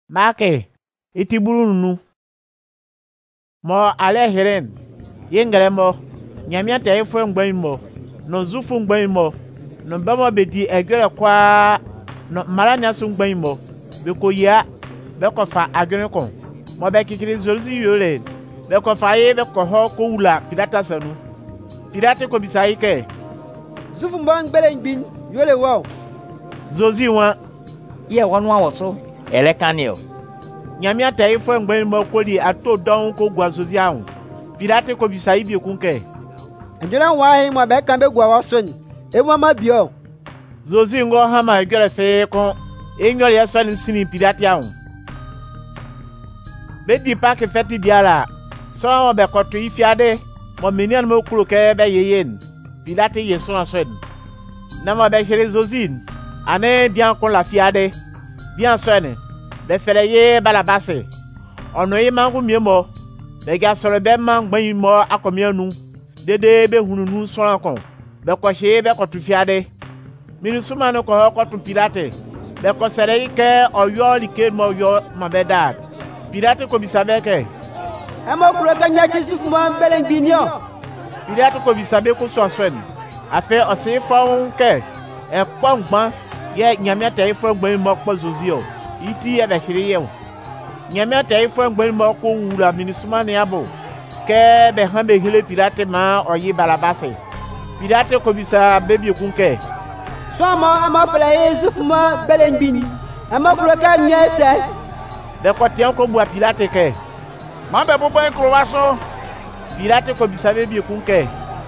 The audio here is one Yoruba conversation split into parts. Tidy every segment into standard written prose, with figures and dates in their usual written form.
Make itiburu nu mo ale heren yengere mo nyamia te ifo ngban mo no zufu ngban mo no bamo bedi egere kwa no maranya su ngban mo be ko ya be ko fa agene ko mo be kikiri zolzi yole be ko fa ye be ko ho ko wula pidata sanu pidate ko bisai ke zufu mbang bele ngbin yole wow zozi wa ye wonu awoso ele kanio nyamia te ifo ngban mo ko di ato don ko gwa zozi ahun pidate ko bisai bi kunke anjona wa he mo be kan be gwa wason e mo ma bio zozi ngo hama egere fe ko enyo ye so ni sini pidate ahun be di pa ke feti biara so mo be ko to ifiade mo menian mo kuro ke be yeyen pidate ye so na so na mo be here zozin ane bien ko la fiade bien so ne be fere ye balabase ono yi mangu miemo be ga soro be mangban mo akomianu dede be hununu so akon be ko she be ko to fiade minu suma no ko tu pidate be ko sere ke oyo like mo yo ma be dad pidate ko bisabe ke amo kuro kanya zufu mbang bele ngbin yo pidate ko bisabe ko so aswen afe ose fon ke e pongban ye nyamia te ifo ngban mo po zozio iti e be hire ye nyamia te ifo ngban mo ko wura minisuma ne abo ke be han be hile pidate ma oyi balabase pidate ko bisa bebi kunke so ama fele zufu mbang bele ngbin amo kuro kanya se be ko tian ko bua pidate ke ma be bobo en krowaso pidate ko bisa bebi kunke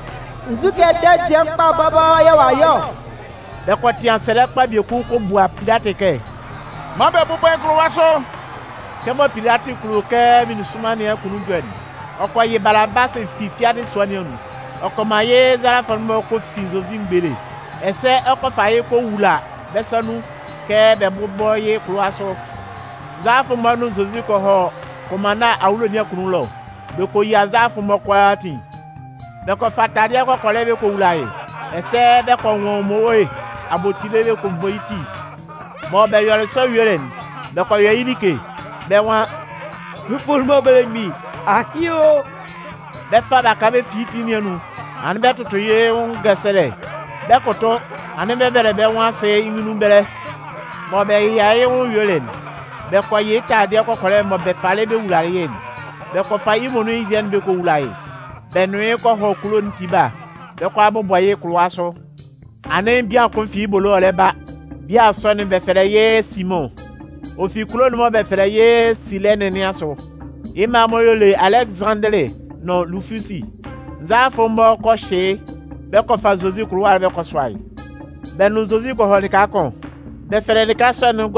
nzuke te je pa baba ya wa yo be ko tian sele pa bi ku ko bua pidate ke ma be bobo en krowaso ke mo pidate kuro ke minisuma ne kunu gwani oko ye balabase fifiade so ne nu oko maye zara farmo ko fizo vimbele ese oko faye ko wula besanu ke be bobo ye krowaso zafu manu zozi ko ho komanda awulo ni kunu lo be ko ya zafu mo kwati be ko fatari ko kole be ko wula ye ese be ko won mo we abotile be ko boiti mo be yore so yeren be ko ye ilike be wa zufu mbang bele ngbin akio be fa ba ka be fiti ni anu an be to ye un gasele be ko to an be bere be wa se yinu bere mo be ya ye un yeren be ko ye ta de ko kole mo be fale be wula ye be ko fa yi mo no yen be ko wula ye be no ye ko ho kulo ntiba be ko abobo ye kroaso anen bia ko fi bolo leba bia so ne be fere ye Simon o fi kulo no be fere ye Silene ni aso ima mo yole Alexandre no Lufusi za fo mo ko she be ko fa zozi kruwa be ko swai be no zozi ko ho ni ka kon be fere ni ka so ne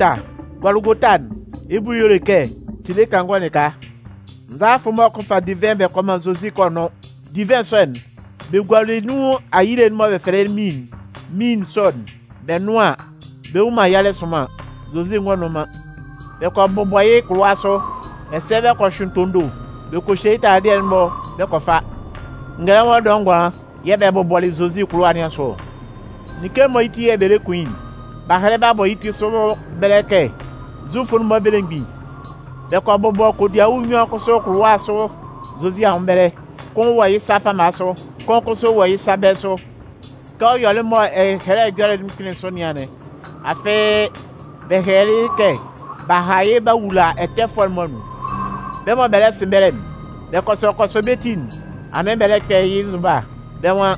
Golgotan ibu yole ke tile kan go ni ka za fo mo ko fa divin be ko man zozi ko no divin son be gwale nu ayire mo be fere min son be noa be uma yale soma zozi ngono ma be ko boboye kruaso ese be ko shuntondo be ko sheita ade mo be ko fa ngara mo dongwa ye be bobole zozi kruwa ni so nike mo iti e bele queen ba hele ba bo iti so beleke zufun mo bele ngbi be ko bobo ko dia unyo ko so kruwa so zozi a mbele kon wa yisa fa ma so kon ko so wa yisa be so ko yo le mo e hele gele dum kine so ni ane afe be hele ke ba haye ba wula ete formonu be mo bele simbele be ko so betin ane bele ke yizuba be wa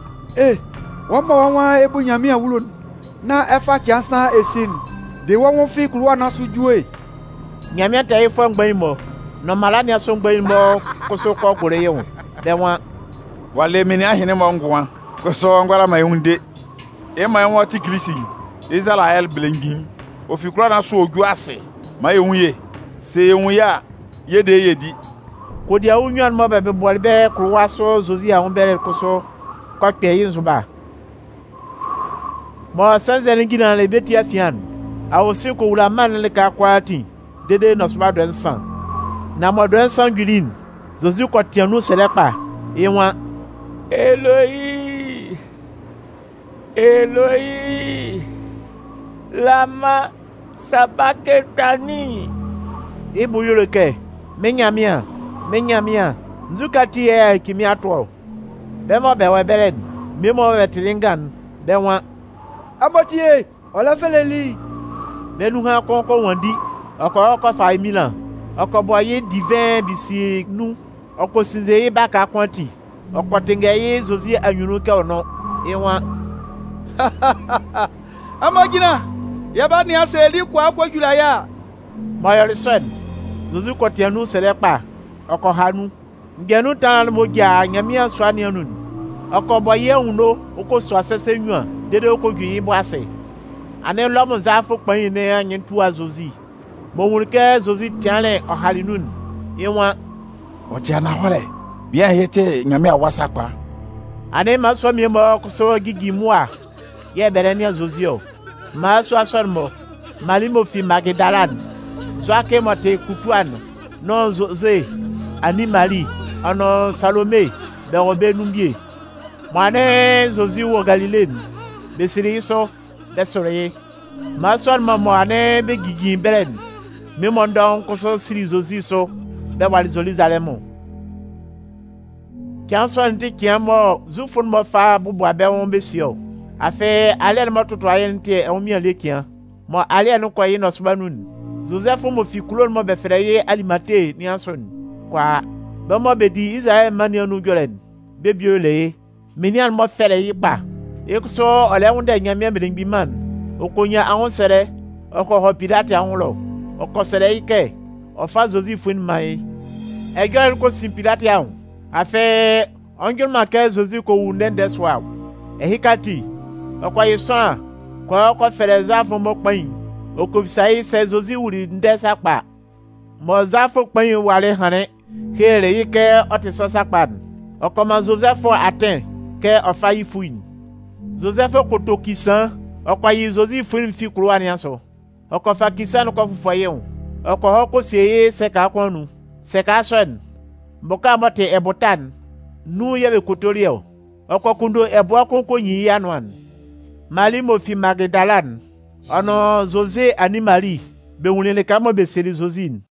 wa ebu nyami awulo na efa kiasa esin de won fi kruwa na sujue nyami ta ifo ngban mo no malani aso ngban mo ko so ko kore yewu be wa wale mini ahene mo ngwa ko so ngwara ma yunde e ma won ti krisi Israel blengin o fi kruwa na so oju ase ma yewuye se yewuya ye de yedi ko dia unyan mo be bol be kruwa so zozi a on bere ko so ko pe yizuba mo sanzeli ngina le beti afian a o se ko wula man le ka kwati dede no so do nsan na mo do nsan green zozi ko tianu selepa ewa Eloi lama sabaketani. Ibu yuleke, menyamia, nzukati ya kimia tuo. Bemo bewe belen, mimo wetilingan, bewa. Amotie, ola feleli. Benu ha konko wandi, oko fa milan. Oko boye divin bisi nu. Oko sinze yi baka kwanti. Oko tengeye zozi anyunu ke ono. Ewa. Amagina, yaba ni aseli kwa jula ya. Mayori son. Zozi kotianu serepa. Oko hanu. Ngenu tan moja nyamia swani anun. Oko boye uno, oko so asese nwa. Dede oko gyi bo ase. Ane lomo zafu kpan ne anyentu azozi. Mo wurke zozi tiale ohalinun. Ewa. Otia na hore. Bia yete nyame awasa kwa. Ane maso mi mo kuso gigi mua. Ye bereni azozio. Maso asormo. Malimo fi Magdalan. Zwake mote kutuan. Non zoze. Ani Mali. Ano Salome. Berobe numbie. Mwane zozi wo Galileen. Besiri iso. Besore. Maso mo ane be gigi beren. Mi mondon kuso siri zozi so. Be wali zoli zalemo. Kianso nti kiamo zufun mo fa bubu abe won besio. Afe ale mo tutu ayente e omi ale kian. Mo ale no kwa yino subanun. Joseph mo fi kulon mo be freye alimate ni anson. Kwa be mo be di Israel mani anu jolen. Be biole. Minian mo fere yipa. Ekso ole wonde nyame be man. Okonya awon sere. Oko ho pirate awon lo. Oko sere ike. Ofa Joseph mai. Ejo ko simpirate awon. Afe onjol make zozi ko wunde swa ehikati okwa yesa kwa fereza fo mo pan okobisai se zozi wuri nde sapa mo zafo pan wale hane kere yike otiso sapa okoma Joseph aten ke ofa yifuin Joseph kotokisan okwa yi zozi fuin fi kruwa ni aso okofa kisan ko fufoye okwa hoko siye se ka kwonu se ka son Mboka mate ebotan nu yebe kotorio okokundo ebo akonko yin yanwan Malimo fi Magdalan ono Jose ani Mali be wunele kamo be seri Zozine